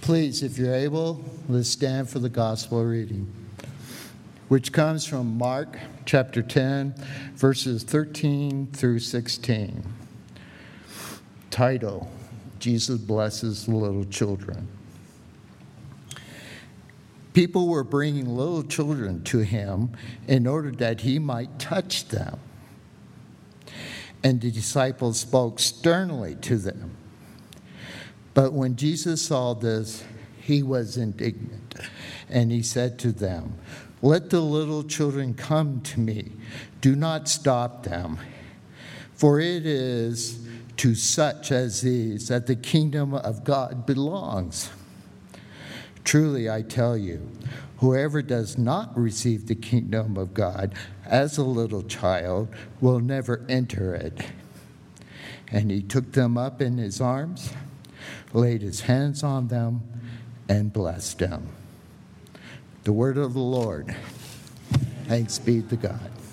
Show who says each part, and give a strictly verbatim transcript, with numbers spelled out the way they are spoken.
Speaker 1: Please, if you're able, let's stand for the gospel reading, which comes from Mark chapter ten, verses thirteen through sixteen. Title, Jesus Blesses Little Children. People were bringing little children to him in order that he might touch them. And the disciples spoke sternly to them. But when Jesus saw this, he was indignant, and he said to them, "Let the little children come to me. Do not stop them, for it is to such as these that the kingdom of God belongs. Truly, I tell you, whoever does not receive the kingdom of God as a little child will never enter it." And he took them up in his arms, laid his hands on them, and blessed them. The word of the Lord. Thanks be to God.